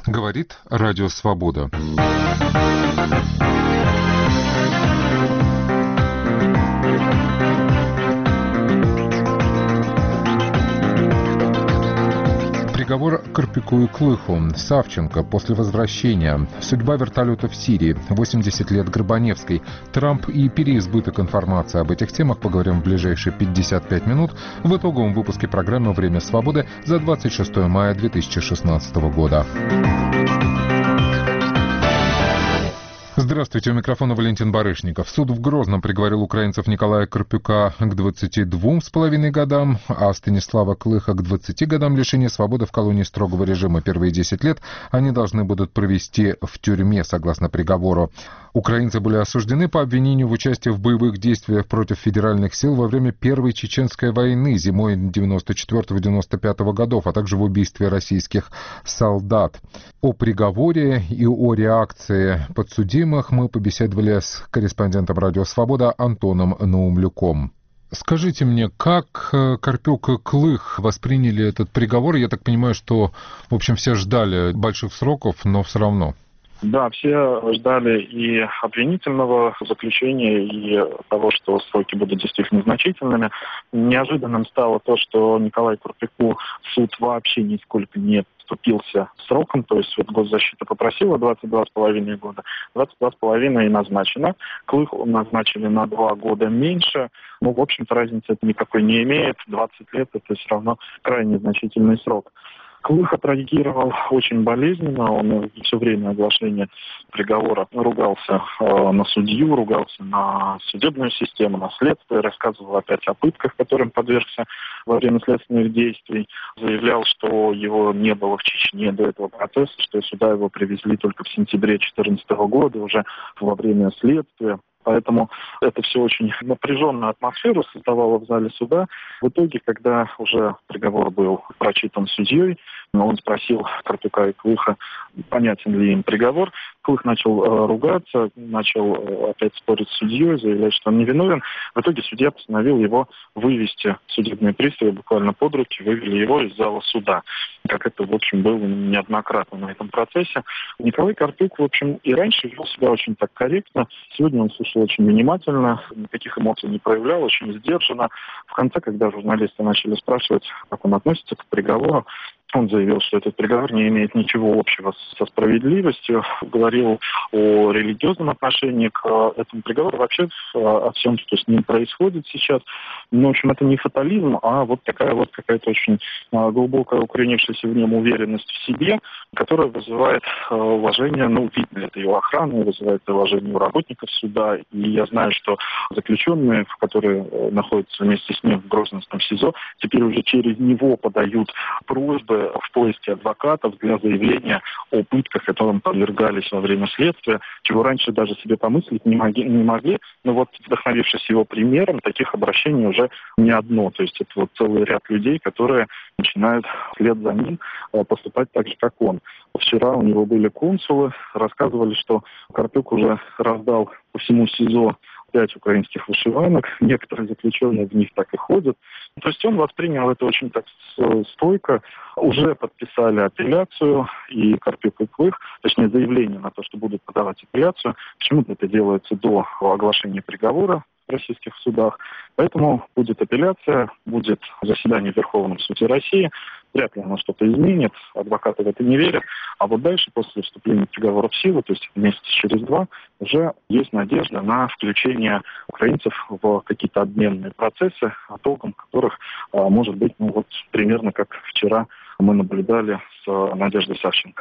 Говорит Радио Свобода. Приговор Карпюку и Клыху. Савченко после возвращения. Судьба вертолета в Сирии. 80 лет Горбаневской. Трамп и переизбыток информации. Об этих темах поговорим в ближайшие 55 минут в итоговом выпуске программы «Время свободы» за 26 мая 2016 года. Здравствуйте, у микрофона Валентин Барышников. Суд в Грозном приговорил украинцев Николая Карпюка к 22,5 годам, а Станислава Клыха к 20 годам лишения свободы в колонии строгого режима. Первые 10 лет они должны будут провести в тюрьме, согласно приговору. Украинцы были осуждены по обвинению в участии в боевых действиях против федеральных сил во время Первой Чеченской войны зимой 94-95 годов, а также в убийстве российских солдат. О приговоре и о реакции подсудимых мы побеседовали с корреспондентом «Радио Свобода» Антоном Наумлюком. Скажите мне, как Карпюк и Клых восприняли этот приговор? Я так понимаю, что, в общем, все ждали больших сроков, но все равно. Да, все ждали и обвинительного заключения, и того, что сроки будут действительно значительными. Неожиданным стало то, что Николаю Карпюку суд вообще нисколько не вступился сроком, то есть вот госзащита попросила 22,5 года, 22,5 и назначено. Клыху назначили на 2 года меньше, но, в общем-то, разницы это никакой не имеет. 20 лет – это все равно крайне значительный срок. Клых отреагировал очень болезненно, он все время оглашения приговора ругался на судью, ругался на судебную систему, на следствие, рассказывал опять о пытках, которым подвергся во время следственных действий, заявлял, что его не было в Чечне до этого процесса, что сюда его привезли только в сентябре 2014 года, уже во время следствия. Поэтому это все очень напряженную атмосферу создавало в зале суда. В итоге, когда уже приговор был прочитан судьей, он спросил Карпюка и Клыха, понятен ли им приговор. Клых начал ругаться, начал опять спорить с судьей, заявлять, что он невиновен. В итоге судья постановил его вывести. Судебные приставы буквально под руки вывели его из зала суда. Как это, в общем, было неоднократно на этом процессе. Николай Карпюк, в общем, и раньше вел себя очень так корректно. Сегодня он слушал очень внимательно, никаких эмоций не проявлял, очень сдержанно. В конце, когда журналисты начали спрашивать, как он относится к приговору, он заявил, что этот приговор не имеет ничего общего со справедливостью, говорил о религиозном отношении к этому приговору, вообще о всем, что с ним происходит сейчас. Ну, в общем, это не фатализм, а вот такая вот какая-то очень глубокая укоренившаяся в нем уверенность в себе, которая вызывает уважение, ну, видно, это его охрана, вызывает уважение у работников суда. И я знаю, что заключенные, которые находятся вместе с ним в Грозненском СИЗО, теперь уже через него подают просьбы в поиске адвокатов для заявления о пытках, которым подвергались во время следствия, чего раньше даже себе помыслить не могли. Но вот, вдохновившись его примером, таких обращений уже не одно. То есть это вот целый ряд людей, которые начинают вслед за ним поступать так же, как он. Вчера у него были консулы, рассказывали, что Карпюк уже раздал по всему СИЗО 5 украинских вышиванок, некоторые заключенные в них так и ходят. То есть он воспринял это очень так стойко. Уже подписали апелляцию, и Карпюк и Клых, точнее заявление на то, что будут подавать апелляцию. Почему-то это делается до оглашения приговора в российских судах. Поэтому будет апелляция, будет заседание в Верховном суде России. Вряд ли оно что-то изменит, адвокаты в это не верят. А вот дальше, после вступления приговора в силу, то есть месяц через 2, уже есть надежда на включение украинцев в какие-то обменные процессы, итогом которых может быть, ну вот примерно как вчера мы наблюдали с Надеждой Савченко.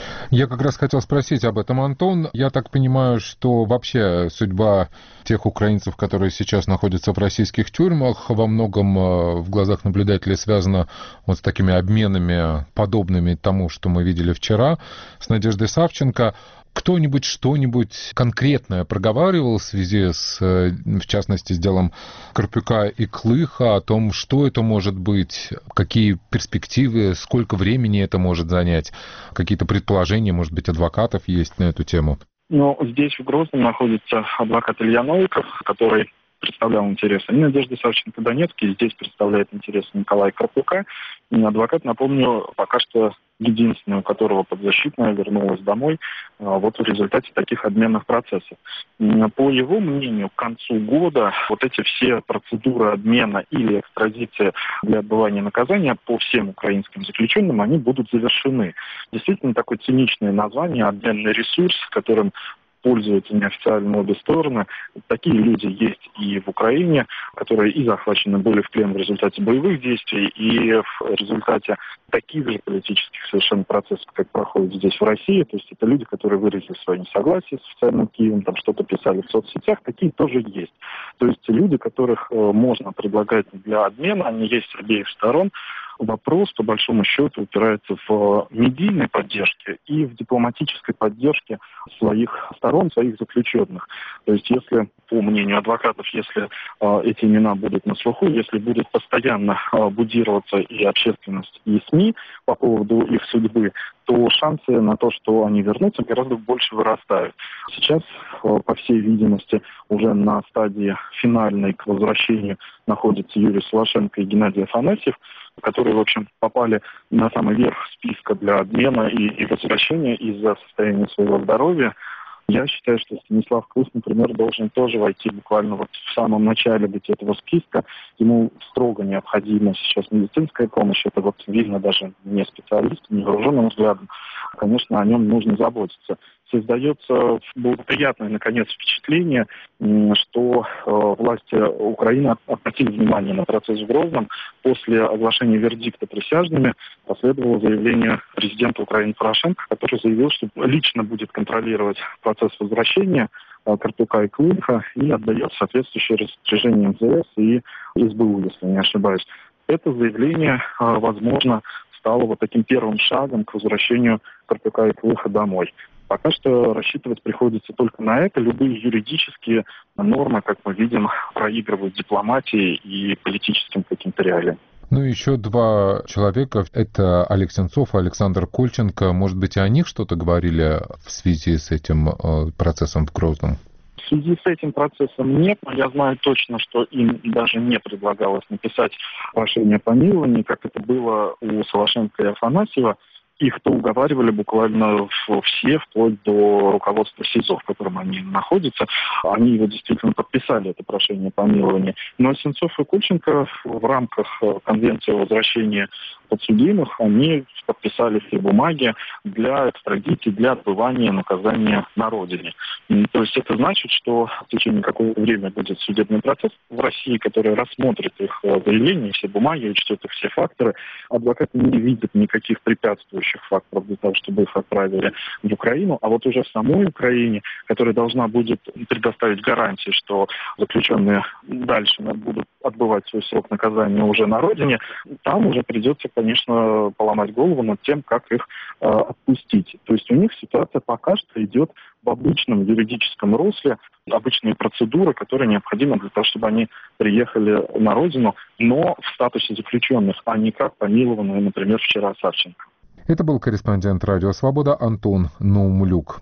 Я как раз хотел спросить об этом, Антон. Я так понимаю, что вообще судьба тех украинцев, которые сейчас находятся в российских тюрьмах, во многом в глазах наблюдателей связана вот с такими обменами, подобными тому, что мы видели вчера с Надеждой Савченко. Кто-нибудь что-нибудь конкретное проговаривал в связи с, в частности, с делом Карпюка и Клыха, о том, что это может быть, какие перспективы, сколько времени это может занять, какие-то предположения, может быть, адвокатов есть на эту тему? Ну, здесь в Грозном находится адвокат Илья Новиков, который представлял интересы и Надежды Савченко-Донецкой, здесь представляет интересы Николая Карпюка. Адвокат, напомню, пока что единственный, у которого подзащитная вернулась домой вот в результате таких обменных процессов. По его мнению, к концу года вот эти все процедуры обмена или экстрадиции для отбывания наказания по всем украинским заключенным, они будут завершены. Действительно, такое циничное название, обменный ресурс, которым пользуются неофициально обе стороны. Такие люди есть и в Украине, которые и захвачены были в плен в результате боевых действий, и в результате таких же политических совершенно процессов, как проходит здесь в России. То есть это люди, которые выразили свое несогласие с официальным Киевом, там что-то писали в соцсетях, такие тоже есть. То есть люди, которых можно предлагать для обмена, они есть с обеих сторон. Вопрос, по большому счету, упирается в медийной поддержке и в дипломатической поддержке своих сторон, своих заключенных. То есть, если, по мнению адвокатов, если эти имена будут на слуху, если будет постоянно будироваться и общественность, и СМИ по поводу их судьбы, то шансы на то, что они вернутся, гораздо больше вырастают. Сейчас, по всей видимости, уже на стадии финальной к возвращению находятся Юрий Солошенко и Геннадий Афанасьев, которые, в общем, попали на самый верх списка для обмена и возвращения из-за состояния своего здоровья. Я считаю, что Станислав Клых, например, должен тоже войти буквально вот в самом начале быть этого списка. Ему строго необходима сейчас медицинская помощь. Это вот видно даже не специалистам, невооруженным взглядом. Конечно, о нем нужно заботиться. Создается благоприятное, наконец, впечатление, что власти Украины обратили внимание на процесс в Грозном. После оглашения вердикта присяжными последовало заявление президента Украины Порошенко, который заявил, что лично будет контролировать процесс возвращения Карпюка и Клыха и отдает соответствующее распоряжение МЗС и СБУ, если не ошибаюсь. Это заявление, возможно, стало вот таким первым шагом к возвращению Карпюка и Клыха домой. Пока что рассчитывать приходится только на это. Любые юридические нормы, как мы видим, проигрывают дипломатии и политическим каким-то реалиям. Ну, еще два человека. Это Олег Сенцов и Александр Кольченко. Может быть, о них что-то говорили в связи с этим процессом в Грозном? В связи с этим процессом нет, но я знаю точно, что им даже не предлагалось написать прошение о помиловании, как это было у Солошенко и Афанасьева. Их-то уговаривали буквально все, вплоть до руководства СИЗО, в котором они находятся. Они его действительно подписали, это прошение о помиловании. Но Сенцов и Кольченко в рамках Конвенции о возвращении подсудимых, они подписали все бумаги для экстрадиции, для отбывания наказания на родине. То есть это значит, что в течение какого-то времени будет судебный процесс в России, который рассмотрит их заявления, все бумаги, учтет их все факторы. Адвокат не видит никаких препятствующих факторов для того, чтобы их отправили в Украину. А вот уже в самой Украине, которая должна будет предоставить гарантии, что заключенные дальше будут отбывать свой срок наказания уже на родине, там уже придется, конечно, поломать голову над тем, как их отпустить. То есть у них ситуация пока что идет в обычном юридическом русле, обычные процедуры, которые необходимы для того, чтобы они приехали на родину, но в статусе заключенных, а не как помилованные, например, вчера Савченко. Это был корреспондент «Радио Свобода» Антон Наумлюк.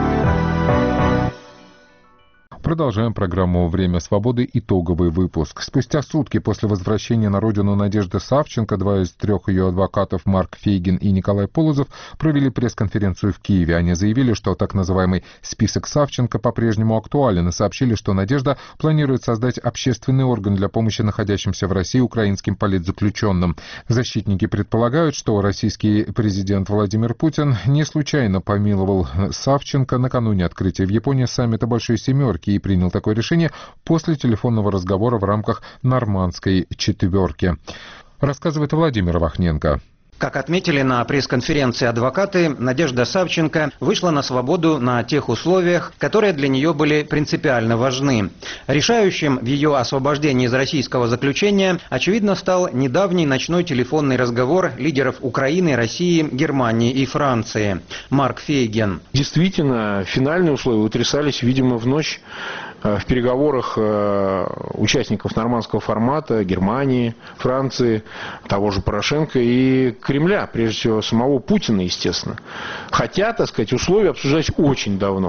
Продолжаем программу «Время свободы». Итоговый выпуск. Спустя сутки после возвращения на родину Надежды Савченко, два из трех ее адвокатов Марк Фейгин и Николай Полозов провели пресс-конференцию в Киеве. Они заявили, что так называемый список Савченко по-прежнему актуален, и сообщили, что Надежда планирует создать общественный орган для помощи находящимся в России украинским политзаключенным. Защитники предполагают, что российский президент Владимир Путин не случайно помиловал Савченко накануне открытия в Японии саммита Большой Семерки и принял такое решение после телефонного разговора в рамках Нормандской четверки. Рассказывает Владимир Вахненко. Как отметили на пресс-конференции адвокаты, Надежда Савченко вышла на свободу на тех условиях, которые для нее были принципиально важны. Решающим в ее освобождении из российского заключения, очевидно, стал недавний ночной телефонный разговор лидеров Украины, России, Германии и Франции. Марк Фейгин. Действительно, финальные условия утрясались, видимо, в ночь в переговорах участников нормандского формата Германии, Франции, того же Порошенко и Кремля, прежде всего самого Путина, естественно. Хотя, так сказать, условия обсуждать очень давно.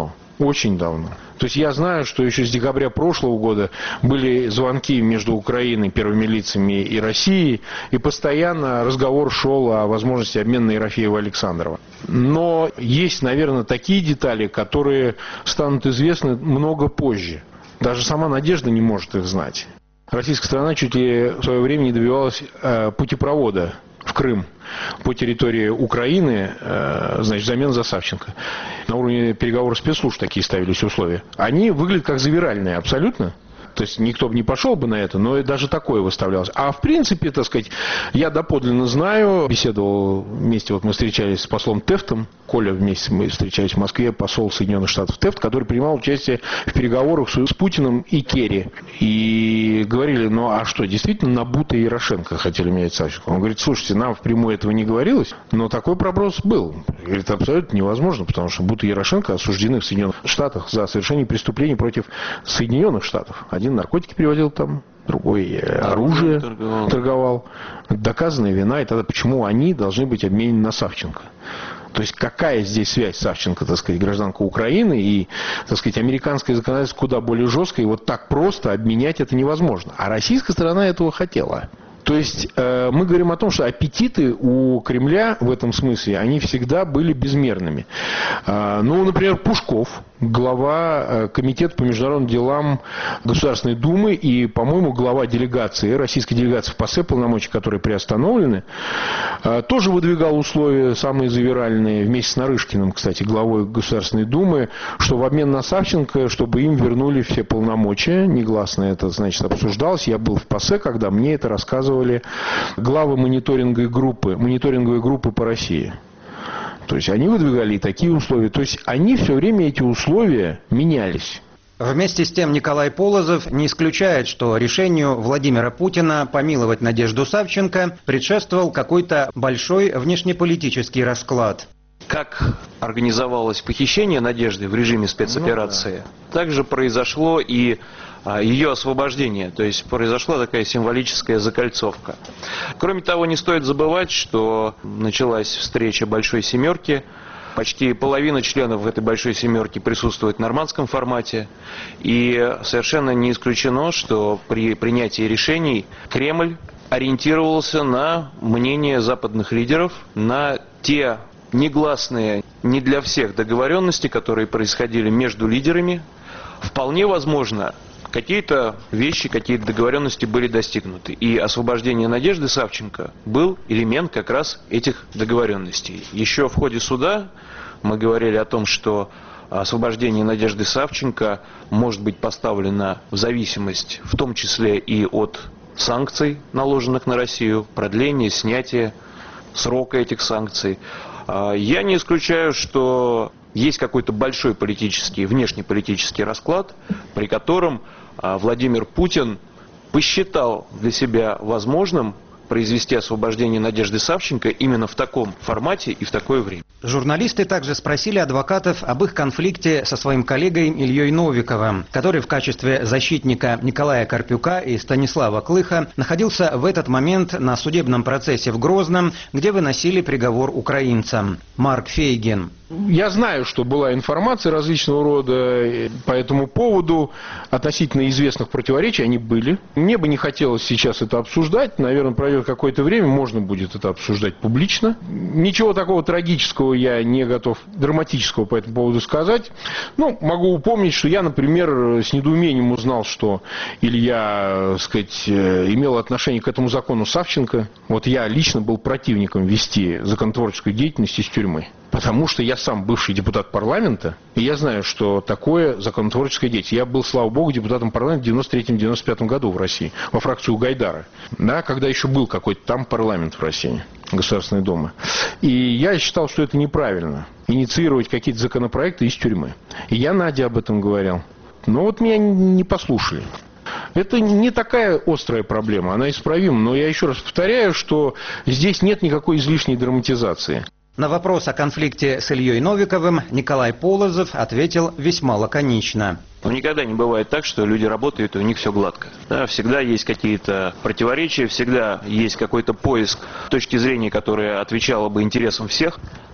Очень давно. То есть я знаю, что еще с декабря прошлого года были звонки между Украиной, первыми лицами и Россией, и постоянно разговор шел о возможности обмена Ерофеева и Александрова. Но есть, наверное, такие детали, которые станут известны много позже. Даже сама Надежда не может их знать. Российская сторона чуть ли в свое время не добивалась путепровода в Крым по территории Украины, значит, взамен за Савченко. На уровне переговоров спецслужб такие ставились условия. Они выглядят как завиральные абсолютно. То есть никто бы не пошел бы на это, но и даже такое выставлялось. А в принципе, так сказать, я доподлинно знаю, беседовал вместе, вот мы встречались с послом Тефтом, Коля вместе мы встречались в Москве, посол Соединенных Штатов Тефт, который принимал участие в переговорах с Путиным и Керри. И говорили, ну а что, действительно Набута и Ярошенко хотели менять Савченко? Он говорит, слушайте, нам впрямую этого не говорилось, но такой проброс был. Говорит, абсолютно невозможно, потому что Бута и Ярошенко осуждены в Соединенных Штатах за совершение преступлений против Соединенных Штатов. Один наркотики переводил там, другой оружие торговал. Доказанная вина, и тогда почему они должны быть обменены на Савченко? То есть какая здесь связь Савченко, так сказать, гражданка Украины и, так сказать, американское законодательство куда более жесткое, и вот так просто обменять это невозможно. А российская сторона этого хотела. То есть мы говорим о том, что аппетиты у Кремля в этом смысле, они всегда были безмерными. Ну, например, Пушков, глава комитета по международным делам Государственной Думы и, по-моему, глава делегации, российской делегации в ПАСЕ, полномочия которой приостановлены, тоже выдвигал условия самые завиральные, вместе с Нарышкиным, кстати, главой Государственной Думы, что в обмен на Савченко, чтобы им вернули все полномочия. Негласно это, значит, обсуждалось. Я был в ПАСЕ, когда мне это рассказывали главы мониторинговой группы по России. То есть они выдвигали и такие условия. То есть они все время, эти условия, менялись. Вместе с тем Николай Полозов не исключает, что решению Владимира Путина помиловать Надежду Савченко предшествовал какой-то большой внешнеполитический расклад. Как организовалось похищение Надежды в режиме спецоперации, также произошло и ее освобождение, то есть произошла такая символическая закольцовка. Кроме того, не стоит забывать, что началась встреча Большой Семерки. Почти половина членов этой Большой Семерки присутствует в нормандском формате. И совершенно не исключено, что при принятии решений Кремль ориентировался на мнение западных лидеров, на те негласные, не для всех договоренности, которые происходили между лидерами. Вполне возможно, какие-то вещи, какие-то договоренности были достигнуты. И освобождение Надежды Савченко был элемент как раз этих договоренностей. Еще в ходе суда мы говорили о том, что освобождение Надежды Савченко может быть поставлено в зависимость, в том числе и от санкций, наложенных на Россию, продление, снятие срока этих санкций. Я не исключаю, что есть какой-то большой политический, внешнеполитический расклад, при котором Владимир Путин посчитал для себя возможным произвести освобождение Надежды Савченко именно в таком формате и в такое время. Журналисты также спросили адвокатов об их конфликте со своим коллегой Ильей Новиковым, который в качестве защитника Николая Карпюка и Станислава Клыха находился в этот момент на судебном процессе в Грозном, где выносили приговор украинцам. Марк Фейгин. Я знаю, что была информация различного рода по этому поводу, относительно известных противоречий, они были. Мне бы не хотелось сейчас это обсуждать, наверное, пройдет какое-то время, можно будет это обсуждать публично. Ничего такого трагического я не готов, драматического по этому поводу сказать. Ну, могу упомнить, что я, например, с недоумением узнал, что Илья, так сказать, имел отношение к этому закону Савченко. Вот я лично был противником вести законотворческую деятельность из тюрьмы. Потому что я сам бывший депутат парламента, и я знаю, что такое законотворческая деятельность. Я был, слава богу, депутатом парламента в 93-95 году в России, во фракцию Гайдара, да, когда еще был какой-то там парламент в России, Государственная Дума. И я считал, что это неправильно, инициировать какие-то законопроекты из тюрьмы. И я Наде об этом говорил. Но вот меня не послушали. Это не такая острая проблема, она исправима. Но я еще раз повторяю, что здесь нет никакой излишней драматизации. На вопрос о конфликте с Ильей Новиковым Николай Полозов ответил весьма лаконично. Никогда не бывает так, что люди работают, и у них все гладко. Да, всегда есть какие-то противоречия, всегда есть какой-то поиск точки зрения, которая отвечала бы интересам всех.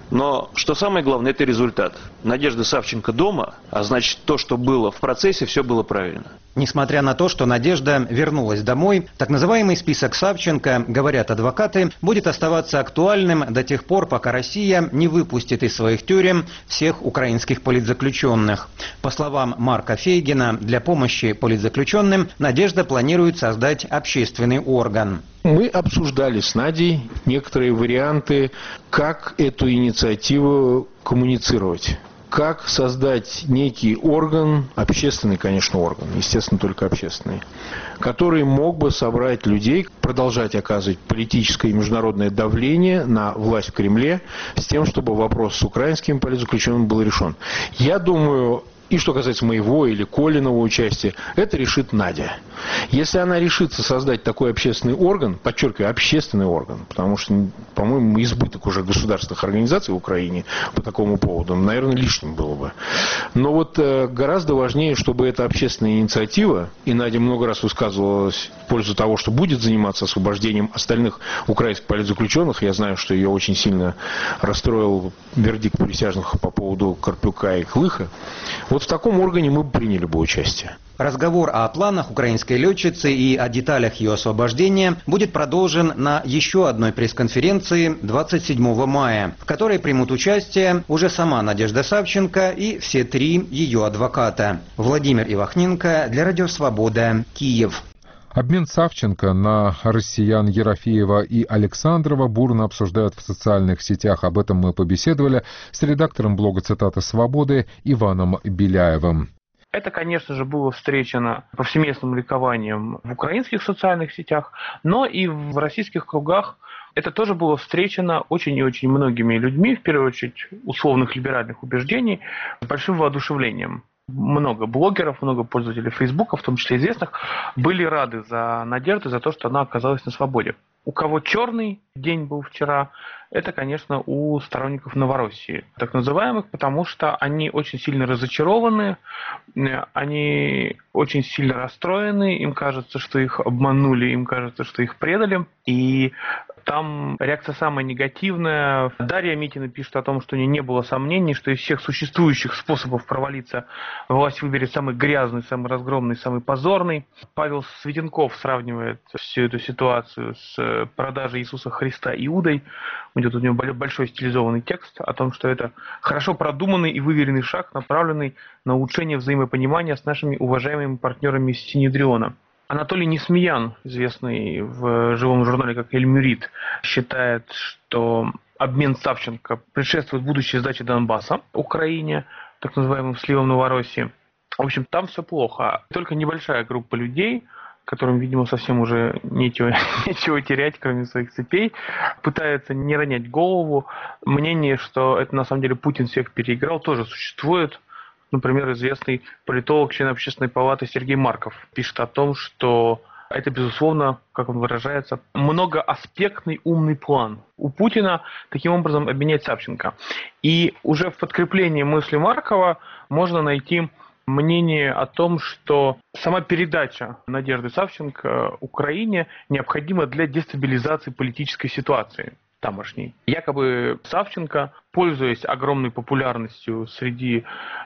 Но что самое главное, это результат. Надежда Савченко дома, а значит, то, что было в процессе, все было правильно. Несмотря на то, что Надежда вернулась домой, так называемый список Савченко, говорят адвокаты, будет оставаться актуальным до тех пор, пока Россия не выпустит из своих тюрем всех украинских политзаключенных. По словам Марка Фейгина, для помощи политзаключенным Надежда планирует создать общественный орган. Мы обсуждали с Надей некоторые варианты, как эту инициативу коммуницировать. Как создать некий орган, общественный, конечно, орган, естественно, только общественный, который мог бы собрать людей, продолжать оказывать политическое и международное давление на власть в Кремле с тем, чтобы вопрос с украинскими политзаключенными был решен. Я думаю, и что касается моего или Колиного участия, это решит Надя. Если она решится создать такой общественный орган, подчеркиваю, общественный орган, потому что, по-моему, избыток уже государственных организаций в Украине по такому поводу, наверное, лишним было бы. Но вот гораздо важнее, чтобы эта общественная инициатива, и Надя много раз высказывалась в пользу того, что будет заниматься освобождением остальных украинских политзаключенных. Я знаю, что ее очень сильно расстроил вердикт присяжных по поводу Карпюка и Клыха. Вот в таком органе мы бы приняли бы участие. Разговор о планах украинской летчицы и о деталях ее освобождения будет продолжен на еще одной пресс-конференции 27 мая, в которой примут участие уже сама Надежда Савченко и все три ее адвоката. Владимир Ивахненко для Радио Свобода, Киев. Обмен Савченко на россиян Ерофеева и Александрова бурно обсуждают в социальных сетях. Об этом мы побеседовали с редактором блога «Цитата Свободы» Иваном Беляевым. Это, конечно же, было встречено повсеместным ликованием в украинских социальных сетях, но и в российских кругах это тоже было встречено очень и очень многими людьми, в первую очередь условных либеральных убеждений, с большим воодушевлением. Много блогеров, много пользователей Фейсбука, в том числе известных, были рады за Надежду, за то, что она оказалась на свободе. У кого черный день был вчера, это, конечно, у сторонников Новороссии, так называемых, потому что они очень сильно разочарованы, они очень сильно расстроены, им кажется, что их обманули, им кажется, что их предали, и там реакция самая негативная. Дарья Митина пишет о том, что у нее не было сомнений, что из всех существующих способов провалиться власть выберет самый грязный, самый разгромный, самый позорный. Павел Светенков сравнивает всю эту ситуацию с продажей Иисуса Христа Иудой. Идет у него большой стилизованный текст о том, что это хорошо продуманный и выверенный шаг, направленный на улучшение взаимопонимания с нашими уважаемыми партнерами из Синедриона. Анатолий Несмеян, известный в живом журнале как Эльмюрит, считает, что обмен Савченко предшествует будущей сдаче Донбасса Украине, так называемым сливом Новороссии. В общем, там все плохо. Только небольшая группа людей, которым, видимо, совсем уже нечего терять, кроме своих цепей, пытается не ронять голову. Мнение, что это на самом деле Путин всех переиграл, тоже существует. Например, известный политолог, член Общественной палаты Сергей Марков пишет о том, что это, безусловно, как он выражается, многоаспектный умный план у Путина таким образом обменять Савченко. И уже в подкреплении мысли Маркова можно найти мнение о том, что сама передача Надежды Савченко Украине необходима для дестабилизации политической ситуации тамошней. Якобы Савченко, пользуясь огромной популярностью среди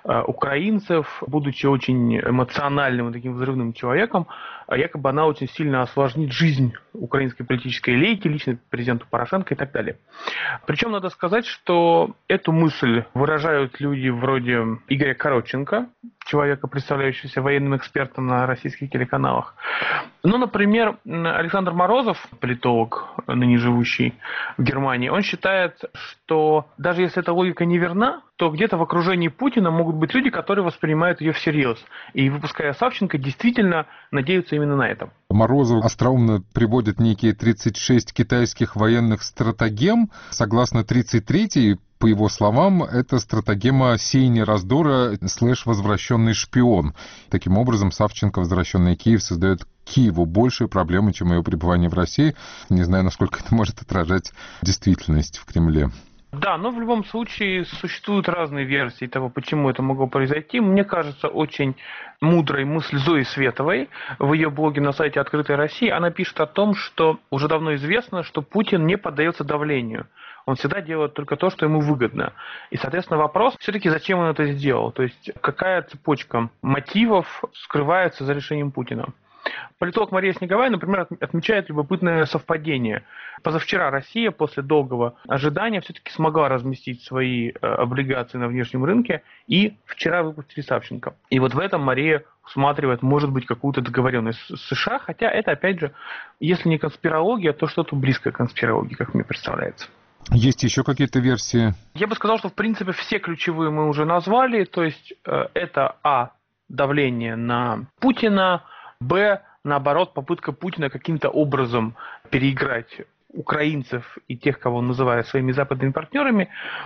украинцев, будучи очень эмоциональным и таким взрывным человеком, якобы она очень сильно осложнит жизнь украинской политической элиты, лично президенту Порошенко и так далее. Причем надо сказать, что эту мысль выражают люди вроде Игоря Коротченко, человека, представляющегося военным экспертом на российских телеканалах. Ну, например, Александр Морозов, политолог, ныне живущий в Германии, он считает, что даже если эта логика не верна, то где-то в окружении Путина могут быть люди, которые воспринимают ее всерьез. И, выпуская Савченко, действительно надеются именно на это. Морозов остроумно приводит некие 36 китайских военных стратагем. Согласно 33-й, по его словам, это стратагема сеяния раздора / возвращенный шпион. Таким образом, Савченко, возвращенный в Киев, создает Киеву большие проблемы, чем ее пребывание в России. Не знаю, насколько это может отражать действительность в Кремле. Да, но в любом случае существуют разные версии того, почему это могло произойти. Мне кажется, очень мудрой мысль Зои Световой в ее блоге на сайте «Открытая Россия». Она пишет о том, что уже давно известно, что Путин не поддается давлению. Он всегда делает только то, что ему выгодно. И, соответственно, вопрос все-таки, зачем он это сделал? То есть, какая цепочка мотивов скрывается за решением Путина? Политолог Мария Снеговая, например, отмечает любопытное совпадение. Позавчера Россия после долгого ожидания все-таки смогла разместить свои облигации на внешнем рынке, и вчера выпустили Савченко. И вот в этом Мария усматривает, может быть, какую-то договоренность с США, хотя это, опять же, если не конспирология, то что-то близкое к конспирологии, как мне представляется. Есть еще какие-то версии? Я бы сказал, что, в принципе, все ключевые мы уже назвали, то есть это давление на Путина, наоборот, попытка Путина каким-то образом переиграть украинцев и тех, кого он называет своими западными партнерами.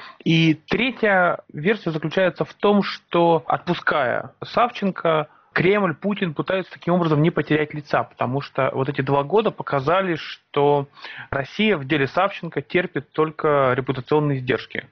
И третья версия заключается в том, что, отпуская Савченко, Кремль, Путин пытаются таким образом не потерять лица, потому что вот эти 2 года показали, что Россия в деле Савченко терпит только репутационные издержки,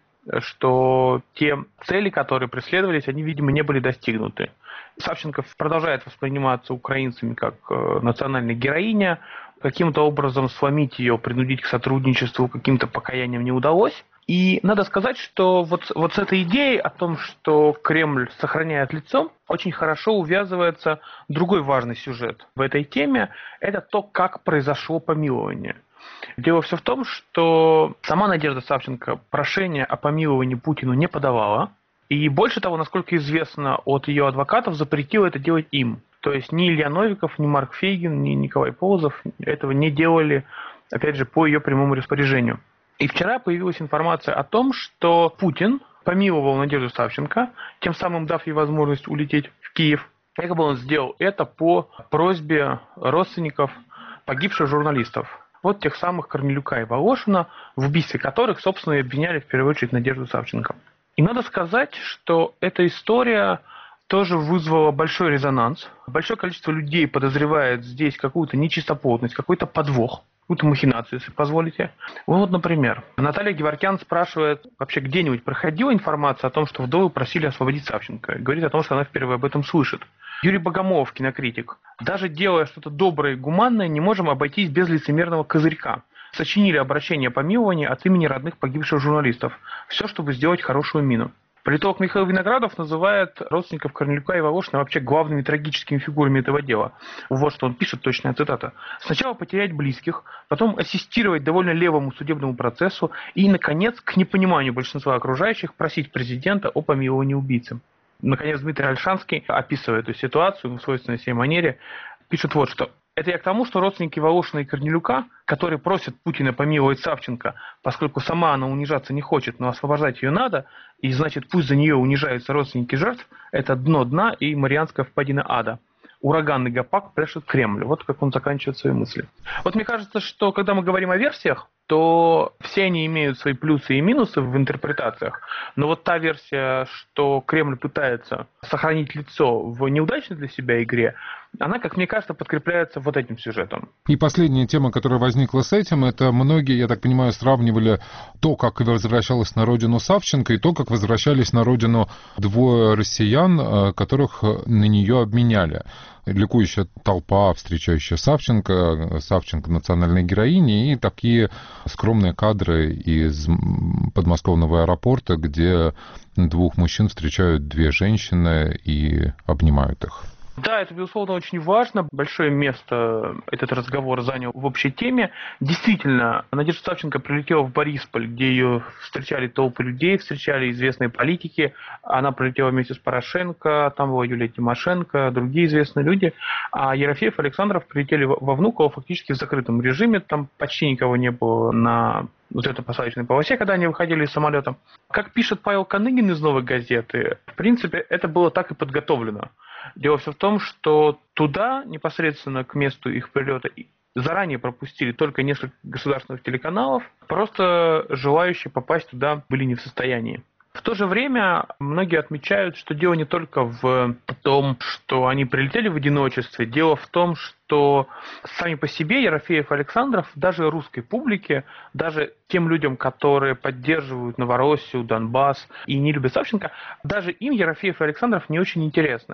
что те цели, которые преследовались, они, видимо, не были достигнуты. Савченко продолжает восприниматься украинцами как национальная героиня. Каким-то образом сломить ее, принудить к сотрудничеству каким-то покаянием не удалось. И надо сказать, что вот с этой идеей о том, что Кремль сохраняет лицо, очень хорошо увязывается другой важный сюжет в этой теме. Это то, как произошло помилование. Дело все в том, что сама Надежда Савченко прошение о помиловании Путину не подавала. И больше того, насколько известно от ее адвокатов, запретил это делать им. То есть ни Илья Новиков, ни Марк Фейгин, ни Николай Полозов этого не делали, опять же, по ее прямому распоряжению. И вчера появилась информация о том, что Путин помиловал Надежду Савченко, тем самым дав ей возможность улететь в Киев. Якобы он сделал это по просьбе родственников погибших журналистов. Вот тех самых Корнелюка и Волошина, в убийстве которых, собственно, и обвиняли в первую очередь Надежду Савченко. И надо сказать, что эта история тоже вызвала большой резонанс. Большое количество людей подозревает здесь какую-то нечистоплотность, какой-то подвох, какую-то махинацию, если позволите. Вот, например, Наталья Геворкян спрашивает, вообще где-нибудь проходила информация о том, что вдовы просили освободить Савченко. Говорит о том, что она впервые об этом слышит. Юрий Богомолов, кинокритик. Даже делая что-то доброе и гуманное, не можем обойтись без лицемерного козырька. Сочинили обращение о помиловании от имени родных погибших журналистов. Все, чтобы сделать хорошую мину. Политолог Михаил Виноградов называет родственников Корнелюка и Волошина вообще главными трагическими фигурами этого дела. Вот что он пишет, точная цитата. «Сначала потерять близких, потом ассистировать довольно левому судебному процессу и, наконец, к непониманию большинства окружающих, просить президента о помиловании убийцы». Наконец, Дмитрий Ольшанский, описывая эту ситуацию в свойственной себе манере, пишет вот что. Это я к тому, что родственники Волошина и Корнелюка, которые просят Путина помиловать Савченко, поскольку сама она унижаться не хочет, но освобождать ее надо, и значит пусть за нее унижаются родственники жертв, это дно дна и Марианская впадина ада. Ураганный гопак пляшет Кремль. Вот как он заканчивает свои мысли. Вот мне кажется, что когда мы говорим о версиях, то все они имеют свои плюсы и минусы в интерпретациях. Но вот та версия, что Кремль пытается сохранить лицо в неудачной для себя игре, она, как мне кажется, подкрепляется вот этим сюжетом. И последняя тема, которая возникла с этим, это многие, я так понимаю, сравнивали то, как возвращалась на родину Савченко, и то, как возвращались на родину 2 россиян, которых на нее обменяли. Ликующая толпа, встречающая Савченко, Савченко национальной героини, и такие скромные кадры из подмосковного аэропорта, где 2 мужчин встречают 2 женщины и обнимают их. Да, это, безусловно, очень важно. Большое место этот разговор занял в общей теме. Действительно, Надежда Савченко прилетела в Борисполь, где ее встречали толпы людей, встречали известные политики. Она прилетела вместе с Порошенко, там была Юлия Тимошенко, другие известные люди. А Ерофеев и Александров прилетели во Внуково фактически в закрытом режиме. Там почти никого не было на вот этой посадочной полосе, когда они выходили из самолета. Как пишет Павел Коныгин из «Новой газеты», в принципе, это было так и подготовлено. Дело все в том, что туда, непосредственно к месту их прилета, заранее пропустили только несколько государственных телеканалов, просто желающие попасть туда были не в состоянии. В то же время многие отмечают, что дело не только в том, что они прилетели в одиночестве, дело в том, что сами по себе Ерофеев и Александров даже русской публике, даже тем людям, которые поддерживают Новороссию, Донбасс и не любят Савченко, даже им Ерофеев и Александров не очень интересны.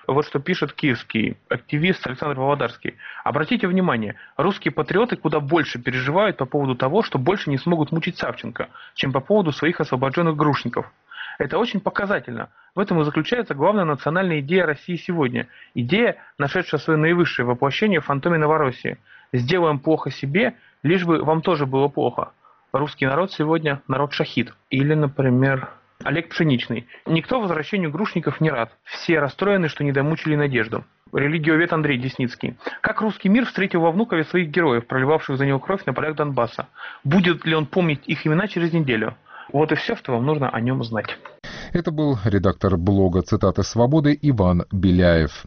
Вот что пишет киевский активист Александр Володарский. Обратите внимание, русские патриоты куда больше переживают по поводу того, что больше не смогут мучить Савченко, чем по поводу своих освобожденных грушников. Это очень показательно. В этом и заключается главная национальная идея России сегодня. Идея, нашедшая свое наивысшее воплощение в фантоме Новороссии. Сделаем плохо себе, лишь бы вам тоже было плохо. Русский народ сегодня народ шахид. Или, например, Олег Пшеничный. Никто возвращению грушников не рад. Все расстроены, что не домучили надежду. Религиовед Андрей Десницкий. Как русский мир встретил во Внукове своих героев, проливавших за него кровь на полях Донбасса? Будет ли он помнить их имена через неделю? Вот и все, что вам нужно о нем знать. Это был редактор блога «Цитаты свободы» Иван Беляев.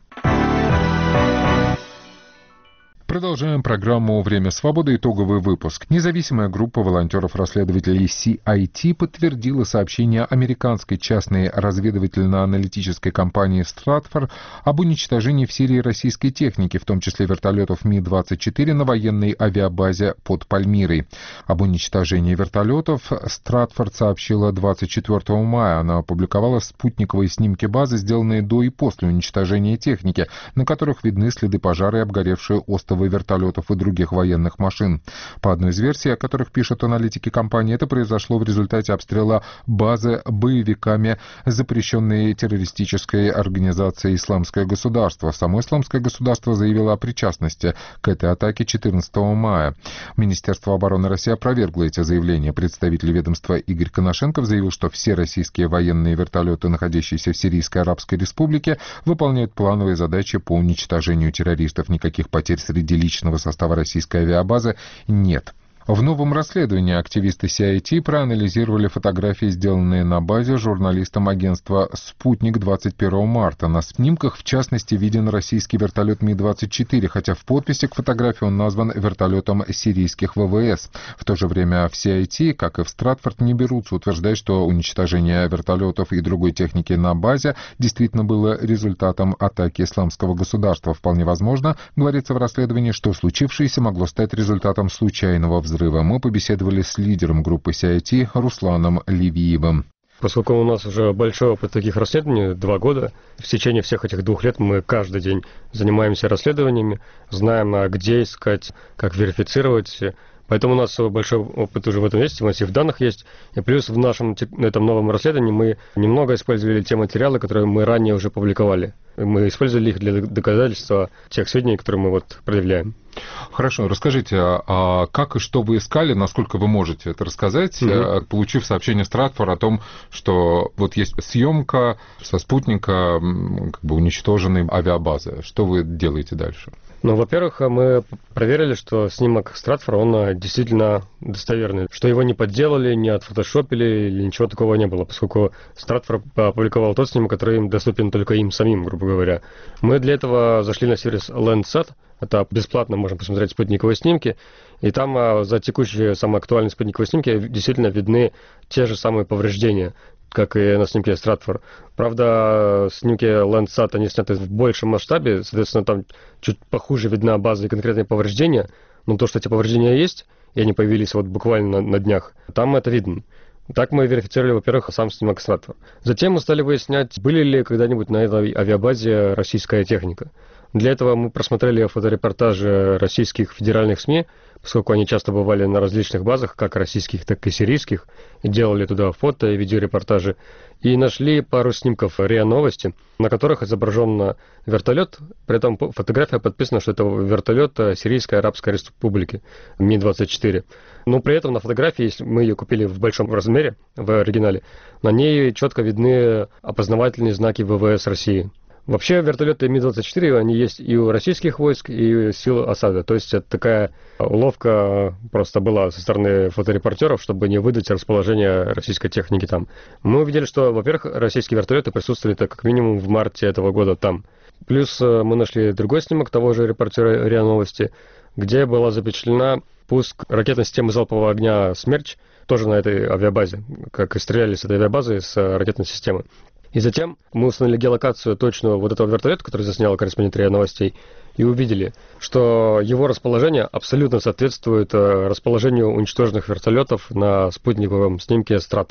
Продолжаем программу «Время свободы». Итоговый выпуск. Независимая группа волонтеров-расследователей CIT подтвердила сообщение американской частной разведывательно-аналитической компании Stratfor об уничтожении в Сирии российской техники, в том числе вертолетов Ми-24 на военной авиабазе под Пальмирой. Об уничтожении вертолетов Stratfor сообщила 24 мая. Она опубликовала спутниковые снимки базы, сделанные до и после уничтожения техники, на которых видны следы пожара и обгоревшие остовы вертолетов и других военных машин. По одной из версий, о которых пишут аналитики компании, это произошло в результате обстрела базы боевиками запрещенной террористической организации «Исламское государство». Само «Исламское государство» заявило о причастности к этой атаке 14 мая. Министерство обороны России опровергло эти заявления. Представитель ведомства Игорь Коношенков заявил, что все российские военные вертолеты, находящиеся в Сирийской Арабской Республике, выполняют плановые задачи по уничтожению террористов. Никаких потерь среди личного состава российской авиабазы нет. В новом расследовании активисты CIT проанализировали фотографии, сделанные на базе журналистом агентства «Спутник» 21 марта. На снимках, в частности, виден российский вертолет Ми-24, хотя в подписи к фотографии он назван вертолетом сирийских ВВС. В то же время в CIT, как и в Stratfor, не берутся утверждать, что уничтожение вертолетов и другой техники на базе действительно было результатом атаки Исламского государства. Вполне возможно, говорится в расследовании, что случившееся могло стать результатом случайного взрыва. Мы побеседовали с лидером группы CIT Русланом Левиевым. Поскольку у нас уже большой опыт таких расследований, 2 года, в течение всех этих 2 лет мы каждый день занимаемся расследованиями, знаем, где искать, как верифицировать. Поэтому у нас большой опыт уже в этом есть, массив данных есть. И плюс в нашем этом новом расследовании мы немного использовали те материалы, которые мы ранее уже публиковали. Мы использовали их для доказательства тех сведений, которые мы предъявляем. Хорошо, расскажите, а как и что вы искали, насколько вы можете это рассказать, получив сообщение Stratfor о том, что вот есть съемка со спутника уничтоженной авиабазы. Что вы делаете дальше? Ну, во-первых, мы проверили, что снимок Stratfor, он действительно достоверный, что его не подделали, не отфотошопили, или ничего такого не было, поскольку Stratfor опубликовал тот снимок, который им доступен только им самим, грубо говоря. Мы для этого зашли на сервис Landsat, это бесплатно можно посмотреть спутниковые снимки, и там за текущие самые актуальные спутниковые снимки действительно видны те же самые повреждения, как и на снимке Stratfor. Правда, снимки Landsat, они сняты в большем масштабе, соответственно, там чуть похуже видна база и конкретные повреждения, но то, что эти повреждения есть, и они появились вот буквально на днях, там это видно. Так мы верифицировали, во-первых, сам снимок Stratfor. Затем мы стали выяснять, были ли когда-нибудь на этой авиабазе российская техника. Для этого мы просмотрели фоторепортажи российских федеральных СМИ, поскольку они часто бывали на различных базах, как российских, так и сирийских, и делали туда фото и видеорепортажи, и нашли пару снимков РИА Новости, на которых изображен вертолет, при этом фотография подписана, что это вертолет Сирийской Арабской Республики Ми-24. Но при этом на фотографии, если мы ее купили в большом размере, в оригинале, на ней четко видны опознавательные знаки ВВС России. Вообще вертолеты Ми-24, они есть и у российских войск, и у сил Асада. То есть это такая уловка просто была со стороны фоторепортеров, чтобы не выдать расположение российской техники там. Мы увидели, что, во-первых, российские вертолеты присутствовали как минимум в марте этого года там. Плюс мы нашли другой снимок того же репортера РИА Новости, где была запечатлена пуск ракетной системы залпового огня «Смерч», тоже на этой авиабазе, как и стреляли с этой авиабазы, с ракетной системы. И затем мы установили геолокацию точную вот этого вертолета, который заснял корреспондент РИА Новостей, и увидели, что его расположение абсолютно соответствует расположению уничтоженных вертолетов на спутниковом снимке Stratfor.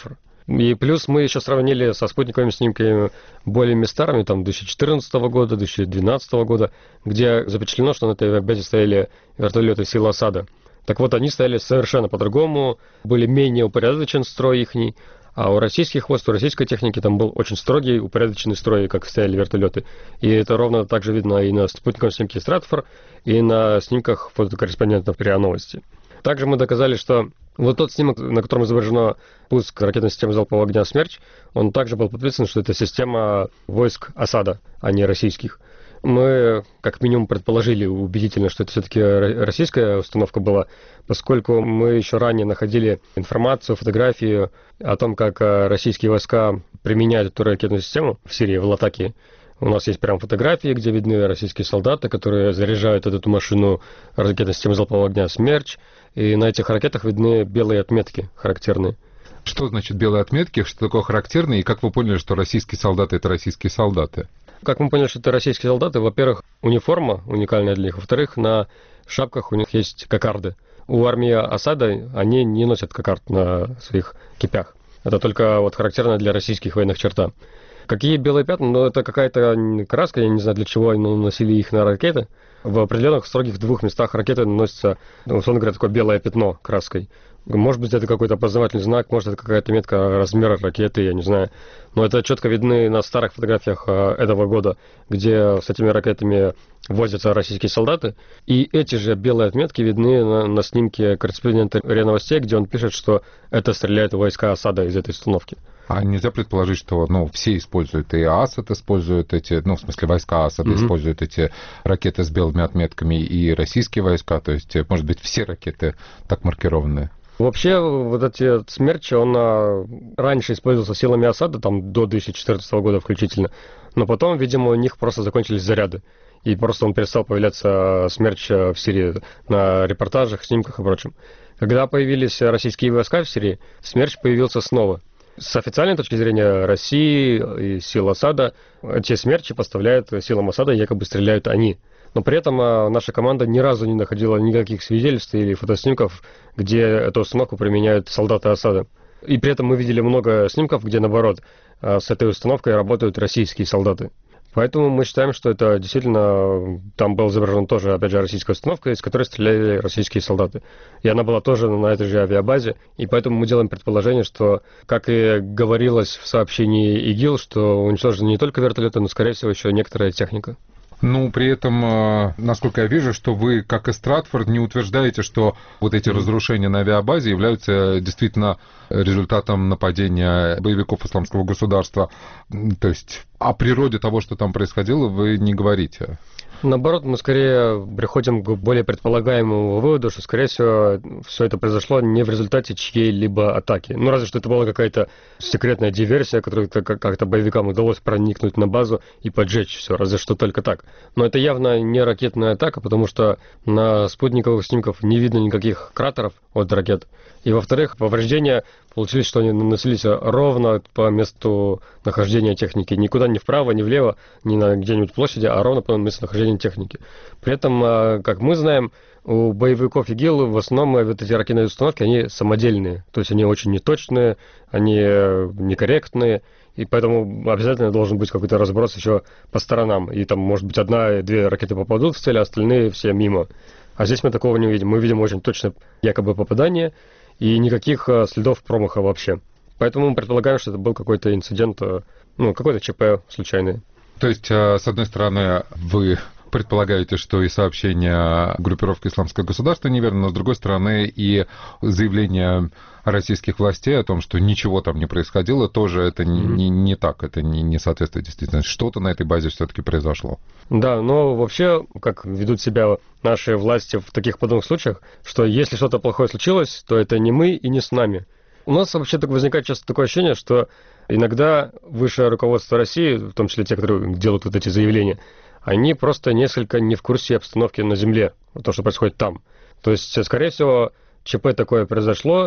И плюс мы еще сравнили со спутниковыми снимками более старыми, там, 2014 года, 2012 года, где запечатлено, что на этой базе стояли вертолеты сил Асада. Так вот, они стояли совершенно по-другому, были менее упорядочен строй ихний, а у российских войск, у российской техники там был очень строгий, упорядоченный строй, как стояли вертолеты. И это ровно так же видно и на спутниковом снимке Стратфор, и на снимках фотокорреспондентов РИА Новости. Также мы доказали, что вот тот снимок, на котором изображено пуск ракетной системы залпового огня «Смерч», он также был подписан, что это система войск Асада, а не российских. Мы, как минимум, предположили убедительно, что это все-таки российская установка была, поскольку мы еще ранее находили информацию, фотографии о том, как российские войска применяют эту ракетную систему в Сирии, в Латакии. У нас есть прям фотографии, где видны российские солдаты, которые заряжают эту машину ракетной системы залпового огня «Смерч», и на этих ракетах видны белые отметки характерные. Что значит белые отметки, что такое характерные, и как вы поняли, что российские солдаты — это российские солдаты? Как мы поняли, что это российские солдаты, во-первых, униформа уникальная для них, во-вторых, на шапках у них есть кокарды. У армии Асада они не носят кокард на своих кепях. Это только вот характерно для российских военных черта. Какие белые пятна? Ну, это какая-то краска, я не знаю, для чего они наносили их на ракеты. В определенных строгих двух местах ракеты наносится, условно говоря, такое белое пятно краской. Может быть, это какой-то опознавательный знак, может, это какая-то метка размера ракеты, я не знаю. Но это четко видны на старых фотографиях этого года, где с этими ракетами возятся российские солдаты. И эти же белые отметки видны на снимке корреспондента РИА Новостей, где он пишет, что это стреляют войска Асада из этой установки. А нельзя предположить, что все используют, и Асад использует эти, в смысле, войска Асада используют эти ракеты с белыми отметками, и российские войска, то есть, может быть, все ракеты так маркированные? Вообще, вот эти «Смерчи», он раньше использовался силами Асада, там, до 2014 года включительно, но потом, видимо, у них просто закончились заряды, и просто он перестал появляться «Смерч» в Сирии на репортажах, снимках и прочем. Когда появились российские войска в Сирии, «Смерч» появился снова. С официальной точки зрения России и сил Асада, эти «Смерчи» поставляют силам Асада, якобы стреляют они. Но при этом наша команда ни разу не находила никаких свидетельств или фотоснимков, где эту установку применяют солдаты Асада. И при этом мы видели много снимков, где, наоборот, с этой установкой работают российские солдаты. Поэтому мы считаем, что это действительно, там был изображен тоже, опять же, российская установка, из которой стреляли российские солдаты. И она была тоже на этой же авиабазе, и поэтому мы делаем предположение, что, как и говорилось в сообщении ИГИЛ, что уничтожены не только вертолеты, но, скорее всего, еще некоторая техника. Ну, при этом, насколько я вижу, что вы, как и Стратфорд, не утверждаете, что вот эти разрушения на авиабазе являются действительно результатом нападения боевиков Исламского государства. То есть о природе того, что там происходило, вы не говорите. Наоборот, мы скорее приходим к более предполагаемому выводу, что, скорее всего, все это произошло не в результате чьей-либо атаки. Ну, разве что это была какая-то секретная диверсия, которой как-то боевикам удалось проникнуть на базу и поджечь все, разве что только так. Но это явно не ракетная атака, потому что на спутниковых снимках не видно никаких кратеров от ракет. И, во-вторых, повреждения получились, что они наносились ровно по месту нахождения техники. Никуда не вправо, не влево, не на где-нибудь площади, а ровно по месту нахождения техники. При этом, как мы знаем, у боевиков ИГИЛ в основном вот эти ракетные установки, они самодельные. То есть они очень неточные, они некорректные. И поэтому обязательно должен быть какой-то разброс еще по сторонам. И там, может быть, 1-2 ракеты попадут в цель, а остальные все мимо. А здесь мы такого не увидим. Мы видим очень точное якобы попадание и никаких следов промаха вообще. Поэтому мы предполагаем, что это был какой-то инцидент, какой-то ЧП случайный. То есть, с одной стороны, вы предполагаете, что и сообщение группировки «Исламское государство» неверно, но с другой стороны и заявление российских властей о том, что ничего там не происходило, тоже это не так, это не соответствует действительности. Что-то на этой базе все-таки произошло. Да, но вообще, как ведут себя наши власти в таких подобных случаях, что если что-то плохое случилось, то это не мы и не с нами. У нас вообще так возникает часто такое ощущение, что иногда высшее руководство России, в том числе те, которые делают вот эти заявления, они просто несколько не в курсе обстановки на земле, то, что происходит там. То есть, скорее всего, ЧП такое произошло,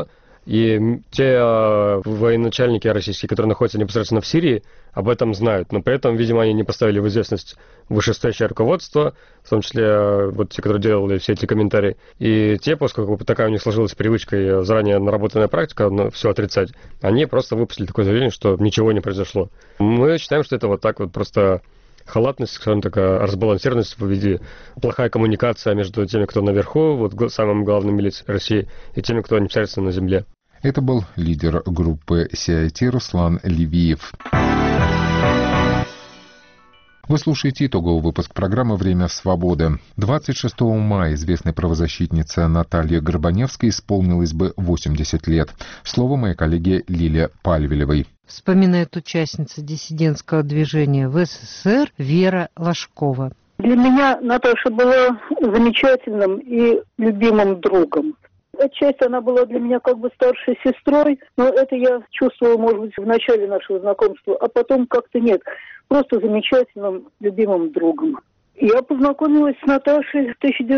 И те военачальники российские, которые находятся непосредственно в Сирии, об этом знают. Но при этом, видимо, они не поставили в известность вышестоящее руководство, в том числе вот те, которые делали все эти комментарии. И те, поскольку такая у них сложилась привычка и заранее наработанная практика все отрицать, они просто выпустили такое заявление, что ничего не произошло. Мы считаем, что это вот так вот просто халатность, скажем так, разбалансированность в виде плохая коммуникация между теми, кто наверху, вот самым главным лицом России, и теми, кто непосредственно на земле. Это был лидер группы CIT Руслан Левиев. Вы слушаете итоговый выпуск программы «Время свободы». 26 мая известной правозащитнице Наталье Горбаневской исполнилось бы 80 лет. Слово моей коллеге Лиле Пальвелевой. Вспоминает участница диссидентского движения в СССР Вера Ложкова. Для меня Наташа была замечательным и любимым другом. Отчасти она была для меня как бы старшей сестрой, но это я чувствовала, может быть, в начале нашего знакомства, а потом как-то нет. Просто замечательным, любимым другом. Я познакомилась с Наташей в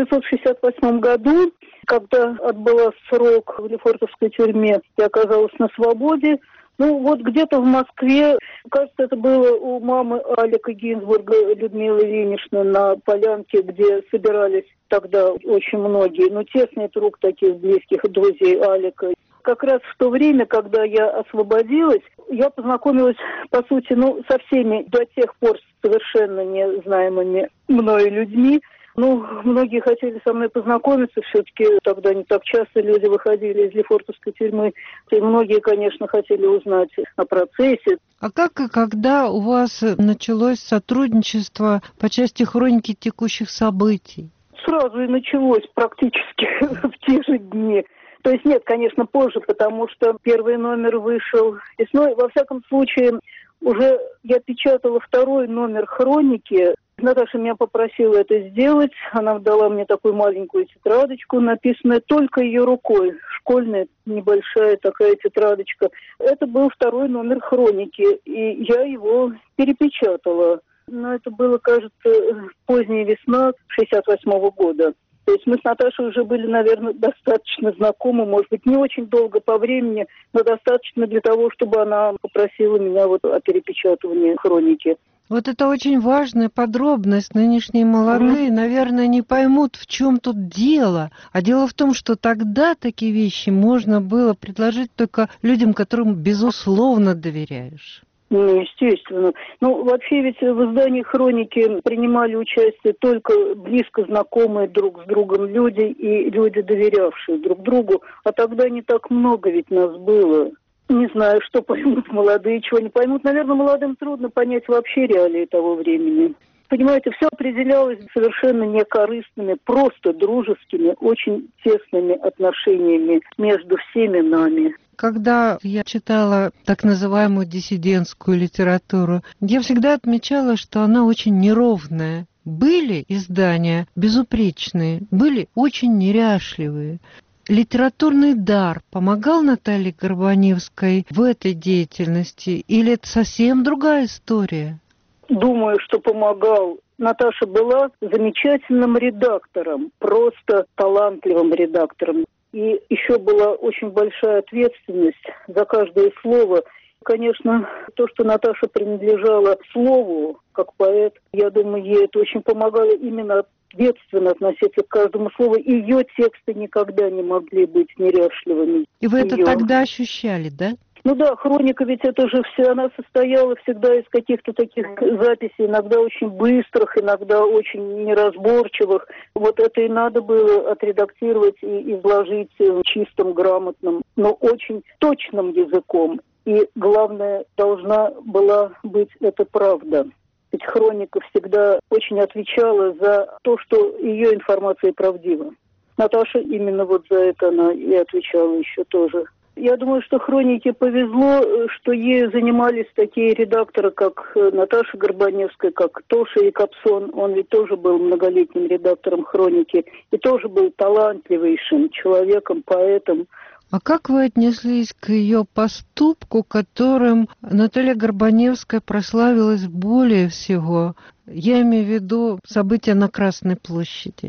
1968 году, когда отбыла срок в Лефортовской тюрьме и оказалась на свободе. Ну, вот где-то в Москве, кажется, это было у мамы Алика Гинзбурга, Людмилы Ильиничны, на полянке, где собирались тогда очень многие, тесный круг таких близких друзей Алика. Как раз в то время, когда я освободилась, я познакомилась, по сути, со всеми до тех пор совершенно незнаемыми мною людьми. Многие хотели со мной познакомиться, все-таки тогда не так часто люди выходили из Лефортовской тюрьмы. И многие, конечно, хотели узнать о процессе. А как и когда у вас началось сотрудничество по части хроники текущих событий? Сразу и началось практически в те же дни. То есть нет, конечно, позже, потому что первый номер вышел весной. Во всяком случае, уже я печатала второй номер хроники. Наташа меня попросила это сделать. Она дала мне такую маленькую тетрадочку, написанную только ее рукой. Школьная небольшая такая тетрадочка. Это был второй номер хроники, и я его перепечатала. Но это было, кажется, поздняя весна 1968 года. То есть мы с Наташей уже были, наверное, достаточно знакомы, может быть, не очень долго по времени, но достаточно для того, чтобы она попросила меня о перепечатывании хроники. Вот это очень важная подробность. Нынешние молодые, наверное, не поймут, в чем тут дело. А дело в том, что тогда такие вещи можно было предложить только людям, которым, безусловно, доверяешь. Естественно. Вообще ведь в издании хроники принимали участие только близко знакомые друг с другом люди и люди, доверявшие друг другу. А тогда не так много ведь нас было. Не знаю, что поймут молодые, чего не поймут. Наверное, молодым трудно понять вообще реалии того времени. Понимаете, все определялось совершенно некорыстными, просто дружескими, очень тесными отношениями между всеми нами. Когда я читала так называемую диссидентскую литературу, я всегда отмечала, что она очень неровная. Были издания безупречные, были очень неряшливые. Литературный дар помогал Наталье Горбаневской в этой деятельности, или это совсем другая история? Думаю, что помогал. Наташа была замечательным редактором, просто талантливым редактором. И еще была очень большая ответственность за каждое слово. Конечно, то, что Наташа принадлежала слову, как поэт, я думаю, ей это очень помогало именно ответственно относиться к каждому слову. Ее тексты никогда не могли быть неряшливыми. И вы это тогда ощущали, да? Хроника ведь это же все, она состояла всегда из каких-то таких записей, иногда очень быстрых, иногда очень неразборчивых. Вот это и надо было отредактировать и изложить чистым, грамотным, но очень точным языком. И главное, должна была быть эта правда. Ведь хроника всегда очень отвечала за то, что ее информация правдива. Наташа именно за это она и отвечала еще тоже. Я думаю, что хронике повезло, что ею занимались такие редакторы, как Наташа Горбаневская, как Тоша Якобсон. Он ведь тоже был многолетним редактором хроники и тоже был талантливейшим человеком, поэтом. А как вы отнеслись к ее поступку, которым Наталья Горбаневская прославилась более всего? Я имею в виду события на Красной площади.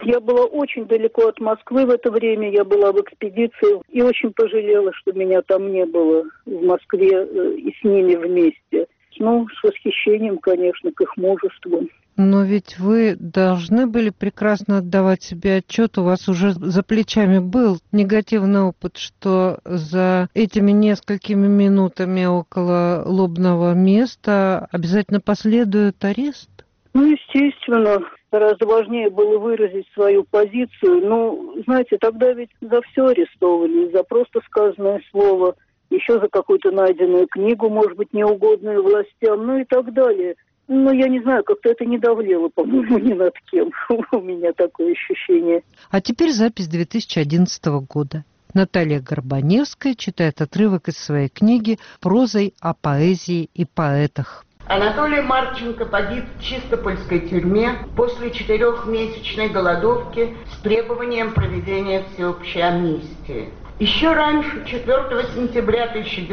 Я была очень далеко от Москвы в это время, я была в экспедиции и очень пожалела, что меня там не было в Москве и с ними вместе. Ну, с восхищением, конечно, к их мужеству. Но ведь вы должны были прекрасно отдавать себе отчет, у вас уже за плечами был негативный опыт, что за этими несколькими минутами около лобного места обязательно последует арест? Ну, естественно, гораздо важнее было выразить свою позицию. Ну, знаете, тогда ведь за все арестовывали, за просто сказанное слово, еще за какую-то найденную книгу, может быть, неугодную властям, ну и так далее. Ну, я не знаю, как-то это не давлело, по-моему, ни над кем. У меня такое ощущение. А теперь запись 2011 года. Наталья Горбаневская читает отрывок из своей книги «Прозой о поэзии и поэтах». Анатолий Марченко погиб в Чистопольской тюрьме после 4-месячной голодовки с требованием проведения всеобщей амнистии. Еще раньше, 4 сентября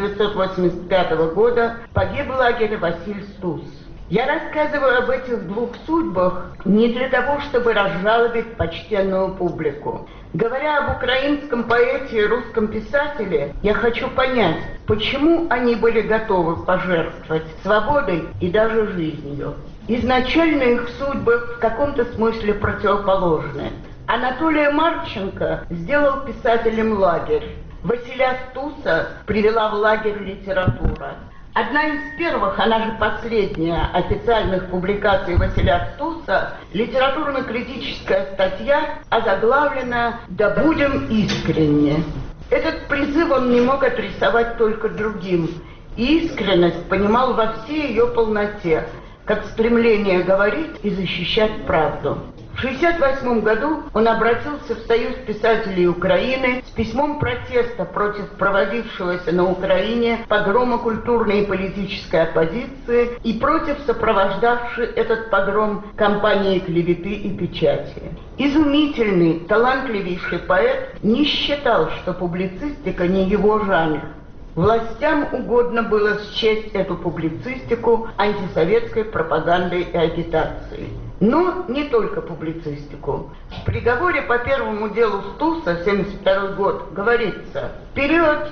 1985 года, погиб в лагере Василь Стус. Я рассказываю об этих двух судьбах не для того, чтобы разжалобить почтенную публику. Говоря об украинском поэте и русском писателе, я хочу понять, почему они были готовы пожертвовать свободой и даже жизнью. Изначально их судьбы в каком-то смысле противоположны. Анатолия Марченко сделал писателем лагерь. Василя Стуса привела в лагерь литература. Одна из первых, она же последняя, официальных публикаций Василя Стуса, литературно-критическая статья, озаглавлена «Да будем искренни». Этот призыв он не мог адресовать только другим. И искренность понимал во всей ее полноте, как стремление говорить и защищать правду. В 1968 году он обратился в Союз писателей Украины с письмом протеста против проводившегося на Украине погрома культурной и политической оппозиции и против сопровождавшей этот погром кампании клеветы и печати. Изумительный, талантливейший поэт не считал, что публицистика не его жанр. Властям угодно было счесть эту публицистику антисоветской пропагандой и агитацией. Но не только публицистику. В приговоре по первому делу Стуса, 1972 год, говорится: в период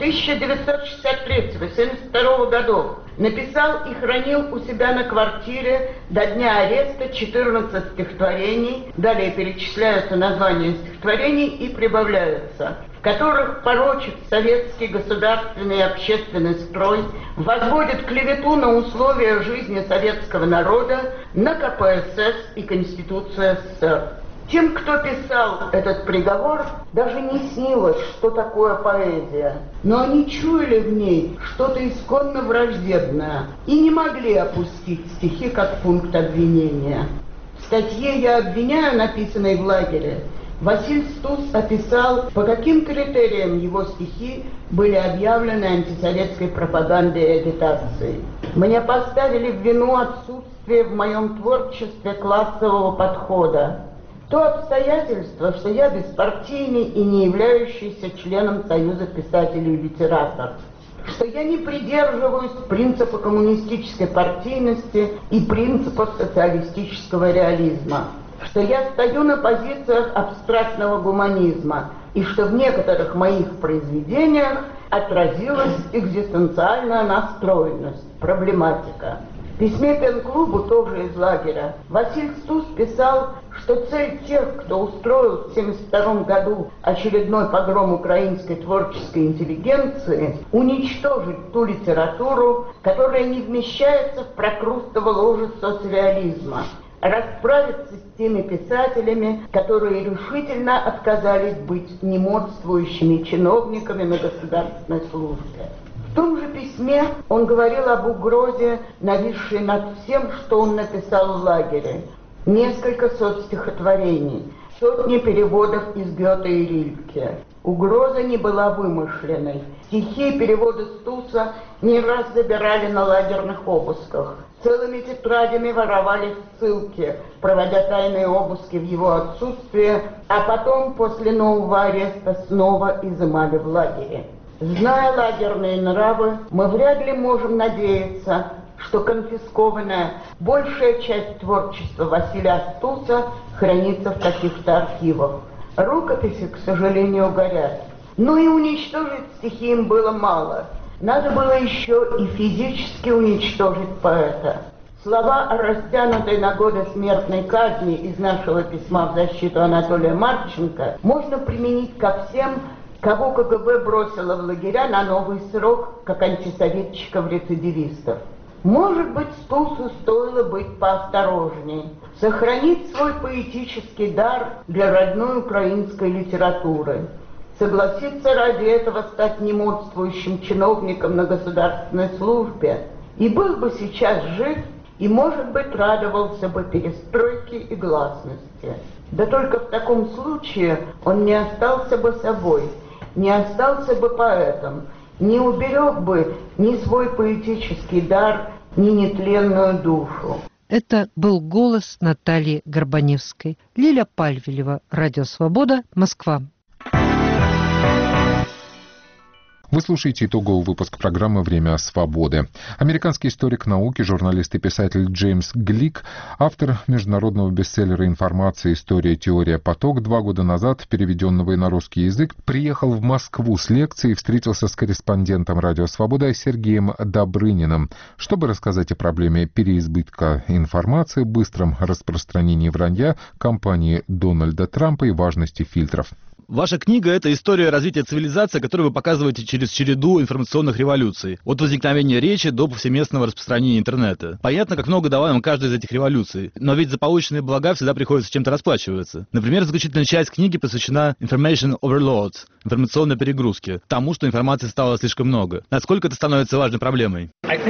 1963-1972 годов написал и хранил у себя на квартире до дня ареста 14 стихотворений, далее перечисляются названия стихотворений и прибавляются, в которых порочит советский государственный и общественный строй, возводит клевету на условия жизни советского народа, на КПСС и Конституцию СССР. Тем, кто писал этот приговор, даже не снилось, что такое поэзия. Но они чуяли в ней что-то исконно враждебное и не могли опустить стихи как пункт обвинения. В статье «Я обвиняю», написанной в лагере, Василь Стус описал, по каким критериям его стихи были объявлены антисоветской пропагандой и агитацией. Мне поставили в вину отсутствие в моем творчестве классового подхода. То обстоятельство, что я беспартийный и не являющийся членом Союза писателей и литераторов, что я не придерживаюсь принципа коммунистической партийности и принципов социалистического реализма, что я стою на позициях абстрактного гуманизма и что в некоторых моих произведениях отразилась экзистенциальная настроенность, проблематика. В письме пен-клубу, тоже из лагеря, Василь Стус писал, что цель тех, кто устроил в 1972 году очередной погром украинской творческой интеллигенции, уничтожить ту литературу, которая не вмещается в прокрустово ложе соцреализма, расправиться с теми писателями, которые решительно отказались быть немодствующими чиновниками на государственной службе. В том же письме он говорил об угрозе, нависшей над всем, что он написал в лагере. Несколько стихотворений, сотни переводов из Гёте и Рильке. Угроза не была вымышленной. Стихи и переводы Стуса не раз забирали на лагерных обысках. Целыми тетрадями воровали в ссылке, проводя тайные обыски в его отсутствие, а потом, после нового ареста, снова изымали в лагере. Зная лагерные нравы, мы вряд ли можем надеяться, что конфискованная большая часть творчества Василия Стуса хранится в таких-то архивах. Рукописи, к сожалению, горят. Но и уничтожить стихи им было мало. Надо было еще и физически уничтожить поэта. Слова о растянутой на годы смертной казни из нашего письма в защиту Анатолия Марченко можно применить ко всем, кого КГБ бросило в лагеря на новый срок, как антисоветчиков-рецидивистов. Может быть, Стусу стоило быть поосторожней, сохранить свой поэтический дар для родной украинской литературы, согласиться ради этого стать немодствующим чиновником на государственной службе, и был бы сейчас жив, и, может быть, радовался бы перестройке и гласности. Да только в таком случае он не остался бы собой, не остался бы поэтом, не уберег бы ни свой поэтический дар, ни нетленную душу. Это был голос Натальи Горбаневской. Лиля Пальвелева, Радио Свобода, Москва. Вы слушаете итоговый выпуск программы «Время свободы». Американский историк науки, журналист и писатель Джеймс Глик, автор международного бестселлера «Информация. История. Теория. Поток», 2 года назад, переведенного и на русский язык, приехал в Москву с лекцией и встретился с корреспондентом «Радио Свобода» Сергеем Добрыниным, чтобы рассказать о проблеме переизбытка информации, быстром распространении вранья, кампании Дональда Трампа и важности фильтров. Ваша книга – это история развития цивилизации, которую вы показываете через череду информационных революций. От возникновения речи до повсеместного распространения интернета. Понятно, как много дала нам каждая из этих революций. Но ведь за полученные блага всегда приходится чем-то расплачиваться. Например, заключительная часть книги посвящена Information Overload, информационной перегрузке, тому, что информации стало слишком много. Насколько это становится важной проблемой?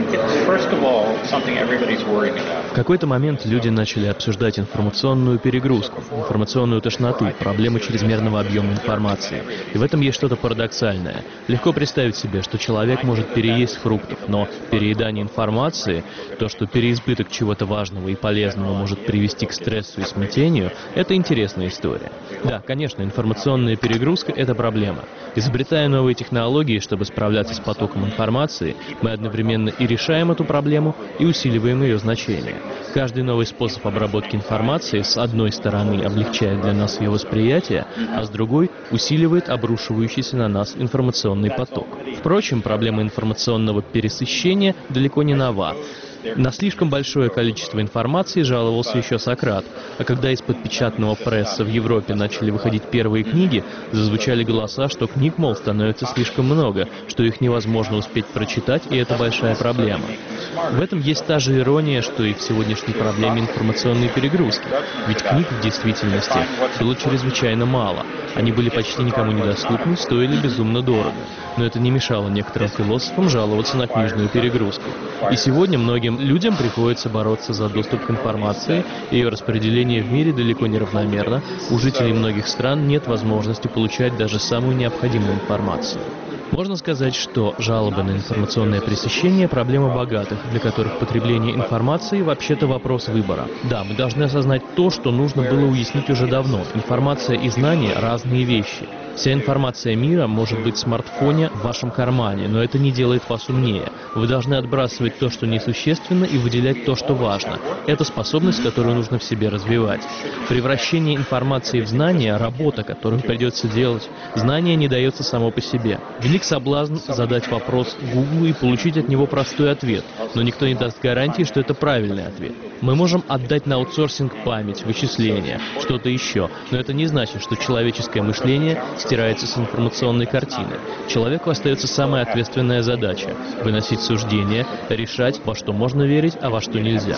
В какой-то момент люди начали обсуждать информационную перегрузку, информационную тошноту, проблему чрезмерного объема информации. И в этом есть что-то парадоксальное. Легко представить себе, что человек может переесть фруктов, но переедание информации, то, что переизбыток чего-то важного и полезного может привести к стрессу и смятению, это интересная история. Да, конечно, информационная перегрузка – это проблема. Изобретая новые технологии, чтобы справляться с потоком информации, мы одновременно и решаем эту проблему, и усиливаем ее значение. Каждый новый способ обработки информации с одной стороны облегчает для нас ее восприятие, а с другой усиливает обрушивающийся на нас информационный поток. Впрочем, проблема информационного пересыщения далеко не нова. На слишком большое количество информации жаловался еще Сократ, а когда из-под печатного пресса в Европе начали выходить первые книги, зазвучали голоса, что книг, мол, становится слишком много, что их невозможно успеть прочитать, и это большая проблема. В этом есть та же ирония, что и в сегодняшней проблеме информационной перегрузки. Ведь книг в действительности было чрезвычайно мало. Они были почти никому недоступны, стоили безумно дорого. Но это не мешало некоторым философам жаловаться на книжную перегрузку. И сегодня многим людям приходится бороться за доступ к информации, ее распределение в мире далеко не равномерно. У жителей многих стран нет возможности получать даже самую необходимую информацию. Можно сказать, что жалобы на информационное пресыщение – проблема богатых, для которых потребление информации вообще-то вопрос выбора. Да, мы должны осознать то, что нужно было уяснить уже давно. Информация и знания – разные вещи. Вся информация мира может быть в смартфоне в вашем кармане, но это не делает вас умнее. Вы должны отбрасывать то, что несущественно, и выделять то, что важно. Это способность, которую нужно в себе развивать. Превращение информации в знания – работа, которую придется делать. Знание не дается само по себе. Велик соблазн задать вопрос Гуглу и получить от него простой ответ, но никто не даст гарантии, что это правильный ответ. Мы можем отдать на аутсорсинг память, вычисления, что-то еще, но это не значит, что человеческое мышление стирается с информационной картины. Человеку остается самая ответственная задача – выносить суждения, решать, во что можно верить, а во что нельзя.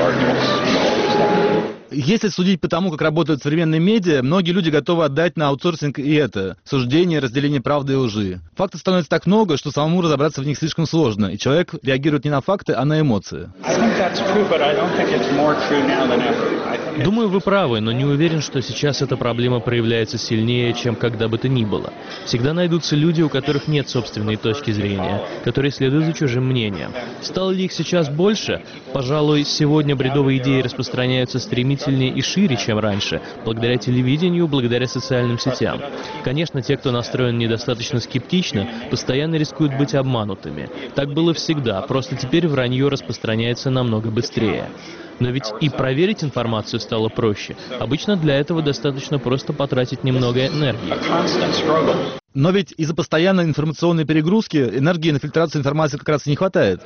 Если судить по тому, как работают современные медиа, многие люди готовы отдать на аутсорсинг и это – суждение, разделение правды и лжи. Фактов становится так много, что самому разобраться в них слишком сложно, и человек реагирует не на факты, а на эмоции. Думаю, вы правы, но не уверен, что сейчас эта проблема проявляется сильнее, чем когда бы то ни было. Всегда найдутся люди, у которых нет собственной точки зрения, которые следуют за чужим мнением. Стало ли их сейчас больше? Пожалуй, сегодня бредовые идеи распространяются стремительнее и шире, чем раньше, благодаря телевидению, благодаря социальным сетям. Конечно, те, кто настроен недостаточно скептично, постоянно рискуют быть обманутыми. Так было всегда, просто теперь вранье распространяется намного быстрее. Но ведь и проверить информацию стало проще. Обычно для этого достаточно просто потратить немного энергии. Но ведь из-за постоянной информационной перегрузки энергии на фильтрацию информации как раз и не хватает.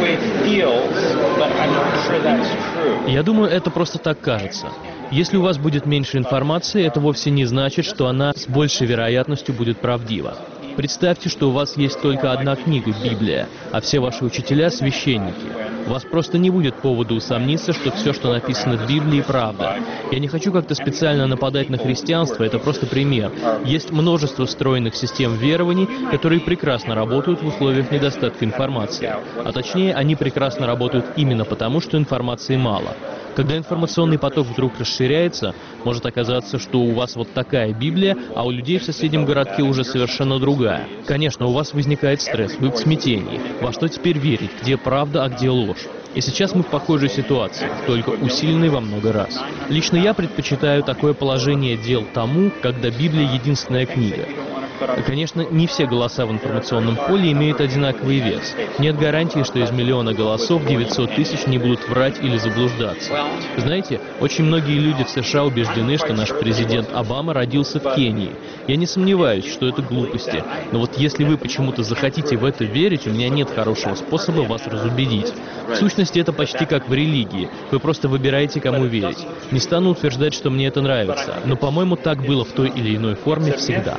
Я думаю, это просто так кажется. Если у вас будет меньше информации, это вовсе не значит, что она с большей вероятностью будет правдива. Представьте, что у вас есть только одна книга, Библия, а все ваши учителя – священники. У вас просто не будет повода усомниться, что все, что написано в Библии, правда. Я не хочу как-то специально нападать на христианство, это просто пример. Есть множество встроенных систем верований, которые прекрасно работают в условиях недостатка информации. А точнее, они прекрасно работают именно потому, что информации мало. Когда информационный поток вдруг расширяется, может оказаться, что у вас вот такая Библия, а у людей в соседнем городке уже совершенно другая. Конечно, у вас возникает стресс, вы в смятении. Во что теперь верить, где правда, а где ложь? И сейчас мы в похожей ситуации, только усиленной во много раз. Лично я предпочитаю такое положение дел тому, когда Библия единственная книга. Конечно, не все голоса в информационном поле имеют одинаковый вес. Нет гарантии, что из миллиона голосов 900 тысяч не будут врать или заблуждаться. Знаете, очень многие люди в США убеждены, что наш президент Обама родился в Кении. Я не сомневаюсь, что это глупости. Но вот если вы почему-то захотите в это верить, у меня нет хорошего способа вас разубедить. В сущности, это почти как в религии. Вы просто выбираете, кому верить. Не стану утверждать, что мне это нравится, но, по-моему, так было в той или иной форме всегда.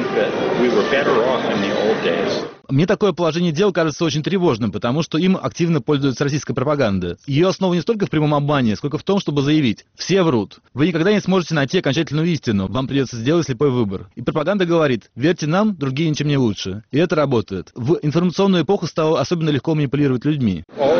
Мне такое положение дел кажется очень тревожным, потому что им активно пользуется российская пропаганда. Ее основа не столько в прямом обмане, сколько в том, чтобы заявить: все врут. Вы никогда не сможете найти окончательную истину, вам придется сделать слепой выбор. И пропаганда говорит: верьте нам, другие ничем не лучше. И это работает. В информационную эпоху стало особенно легко манипулировать людьми.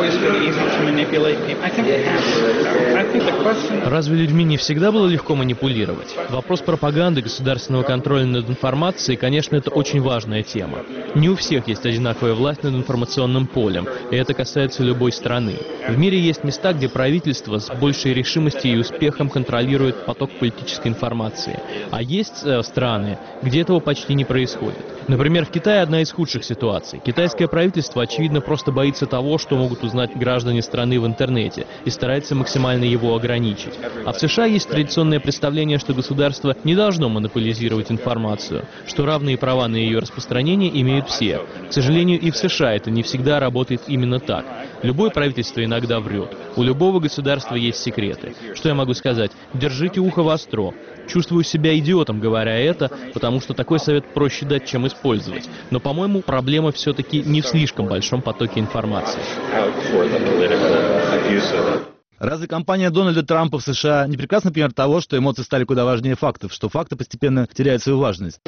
Разве людьми не всегда было легко манипулировать? Вопрос пропаганды, государственного контроля над информацией, конечно, это очень важная тема. Не у всех есть одинаковая власть над информационным полем, и это касается любой страны. В мире есть места, где правительство с большей решимостью и успехом контролирует поток политической информации. А есть страны, где этого почти не происходит. Например, в Китае одна из худших ситуаций. Китайское правительство, очевидно, просто боится того, что могут узнать граждане страны в интернете, и старается максимально его ограничить. А в США есть традиционное представление, что государство не должно монополизировать информацию, что равные права на ее распространение имеют все. К сожалению, и в США это не всегда работает именно так. Любое правительство иногда врет. У любого государства есть секреты. Что я могу сказать? Держите ухо востро. Чувствую себя идиотом, говоря это, потому что такой совет проще дать, чем использовать. Но, по-моему, проблема все-таки не в слишком большом потоке информации. Разве кампания Дональда Трампа в США не прекрасный пример того, что эмоции стали куда важнее фактов, что факты постепенно теряют свою важность?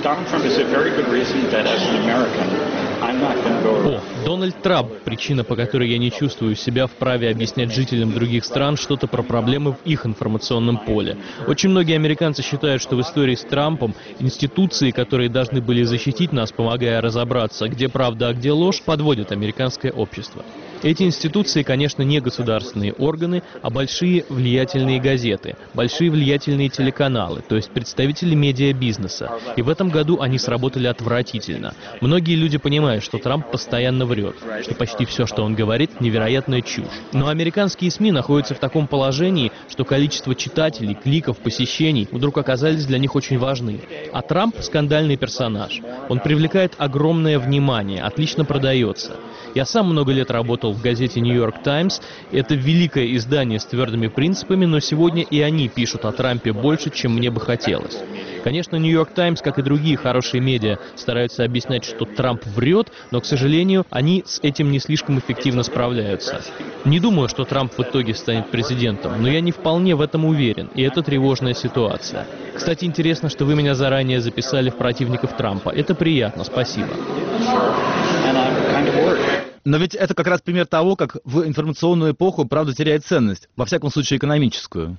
Дональд Трамп – причина, по которой я не чувствую себя вправе объяснять жителям других стран что-то про проблемы в их информационном поле. Очень многие американцы считают, что в истории с Трампом институции, которые должны были защитить нас, помогая разобраться, где правда, а где ложь, подводят американское общество. Эти институции, конечно, не государственные органы, а большие влиятельные газеты, большие влиятельные телеканалы, то есть представители медиабизнеса. И в этом году они сработали отвратительно. Многие люди понимают, что Трамп постоянно врет, что почти все, что он говорит, невероятная чушь. Но американские СМИ находятся в таком положении, что количество читателей, кликов, посещений вдруг оказались для них очень важны. А Трамп – скандальный персонаж. Он привлекает огромное внимание, отлично продается. Я сам много лет работал в газете New York Times. Это великое издание с твердыми принципами, но сегодня и они пишут о Трампе больше, чем мне бы хотелось. Конечно, New York Times, как и другие хорошие медиа, стараются объяснять, что Трамп врет, но, к сожалению, они с этим не слишком эффективно справляются. Не думаю, что Трамп в итоге станет президентом, но я не вполне в этом уверен, и это тревожная ситуация. Кстати, интересно, что вы меня заранее записали в противников Трампа. Это приятно, спасибо. Но ведь это как раз пример того, как в информационную эпоху правда теряет ценность, во всяком случае экономическую.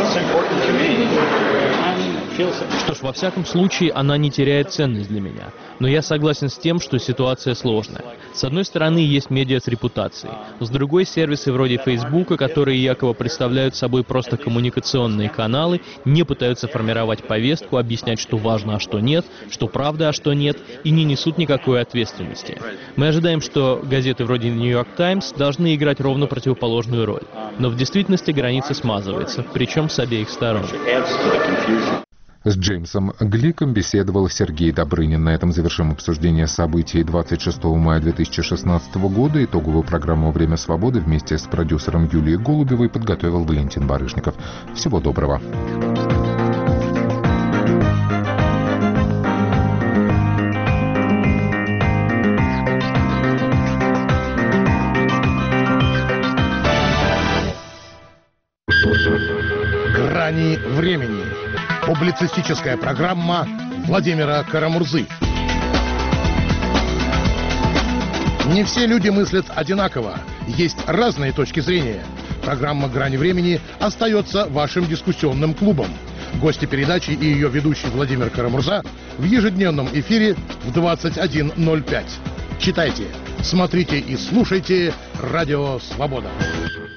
Что ж, во всяком случае, она не теряет ценность для меня. Но я согласен с тем, что ситуация сложная. С одной стороны, есть медиа с репутацией. С другой, сервисы вроде Фейсбука, которые якобы представляют собой просто коммуникационные каналы, не пытаются формировать повестку, объяснять, что важно, а что нет, что правда, а что нет, и не несут никакой ответственности. Мы ожидаем, что газеты вроде New York Times должны играть ровно противоположную роль. Но в действительности граница смазывается, причем с обеих сторон. С Джеймсом Гликом беседовал Сергей Добрынин. На этом завершим обсуждение событий 26 мая 2016 года. Итоговую программу «Время свободы» вместе с продюсером Юлией Голубевой подготовил Валентин Барышников. Всего доброго. «Грани времени». Публицистическая программа Владимира Карамурзы. Не все люди мыслят одинаково. Есть разные точки зрения. Программа «Грани времени» остается вашим дискуссионным клубом. Гости передачи и ее ведущий Владимир Карамурза в ежедневном эфире в 21:05. Читайте, смотрите и слушайте «Радио Свобода».